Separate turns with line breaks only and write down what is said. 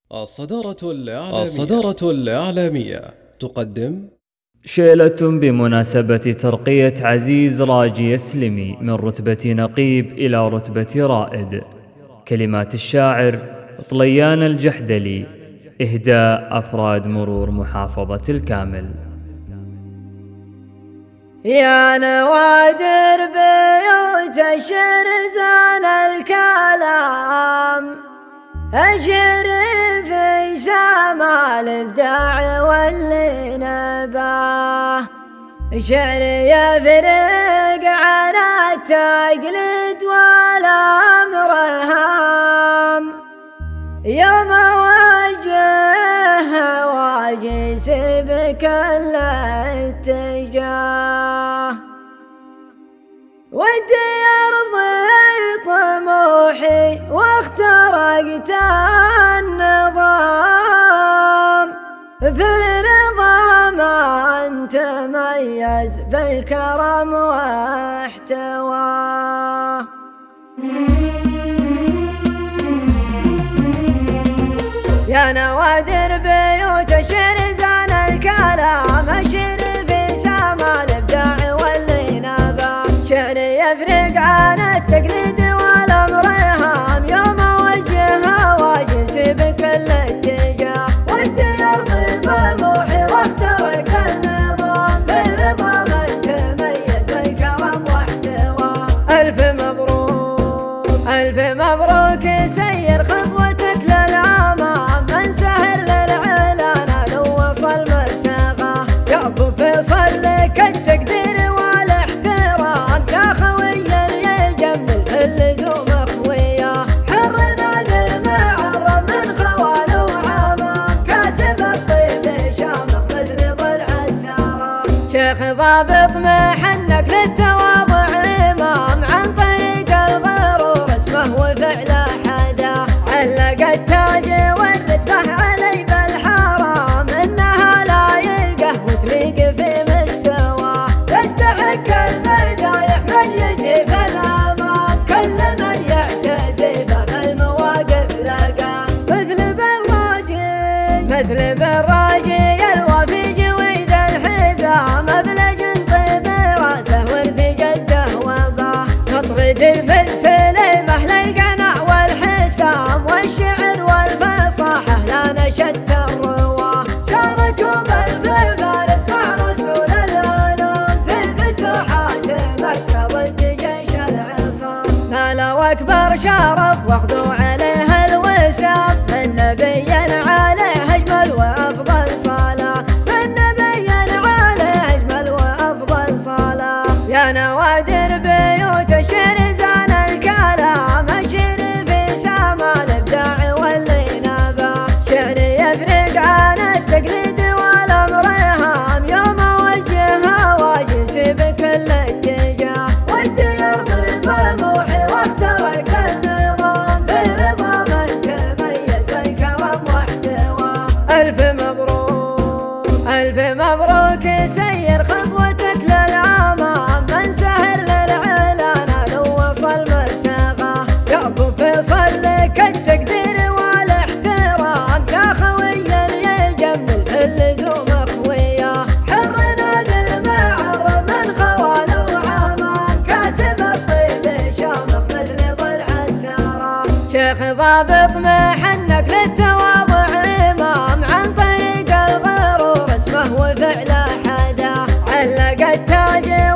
الصدارة الإعلامية تقدم
شيلة بمناسبة ترقية عزيز راجي يسلمي من رتبة نقيب إلى رتبة رائد. كلمات الشاعر طليان الجحدلي، إهداء أفراد مرور محافظة الكامل.
يا نوادر بيوت الشرزان الكلام، أشر في سما الإبداع واللي نباه، شعر يفرق عن التقليد والأمر هام، يوم وجه واجس بكل اتجاه، ودي أرضي طموحي واخترقت النظام، في نظام تميز بالكرم واحتواه. يا نوادر بيوت الشرزان الكلام، أشر في سما الإبداع واللي نباه، شعر يفرق عن التقليد والأمر هام، يوم وجه واجس بكل اتجاه، ودي أرضي طموحي واخترق النظام، في نظام تميز بالكرم واحتواه. ألف مبروك ألف مبروك، سير خطوتك للأمام، من سهر للعلان لو وصل مرتقاه، يا أبو فيصل لك التقدير والاحترام، يا خويا يجمل اللزوم أخوياه، حر نادر معرم من خوال وعمام، كاسب الطيب شامخ مثل ضلع السرام، شيخ ضابط محنك للتواضع إمام، عن طريق الغرور اسمه وفعله حداه، علق التاج والرتبة علي بالحرام، إنها لايقه وتليق في مستواه، يستحق المدايح من يجي في الأمام، كل من يعتزي به المواقف لقاه، مثل بالراجي الوفي جويد الحزام، أبلج طيب راسه ورث جده وباه، نطرد المسلم أهل القناع والحسام، والشعر والفصاحة لا نشد الرواه، شاركوا بالفارس مع رسول العلوم، في فتوحات مكة ضد جيش العصام، نالوا أكبر شرف واخذوا عليه الوسام، من نبي عليه أجمل وأفضل صلاة، من نبي عليه أجمل وأفضل صلاة. يا نوادر بيوت الشرزان الكلام، أشر في سما الإبداع واللي نباه، شعر يفرق عن التقليد والأمر هام، يوم وجه واجس بكل اتجاه، ودي أرضي طموحي واخترق النظام، في نظام تميز بالكرم واحتواه. ألف مبروك ألف مبروك، سير خطوتك للأمام، من سهر للعلان لو وصل مرتقاه، يا أبو فيصل لك التقدير والاحترام، يا خويا يجمل اللزوم أخوياه، حر نادر معرم من خوال وعمام، كاسب الطيب شامخ مثل ضلع السرام، شيخ ضابط محنك للتواضع إمام، عن طريق الغرور اسمه وفعله حداه، علق التاج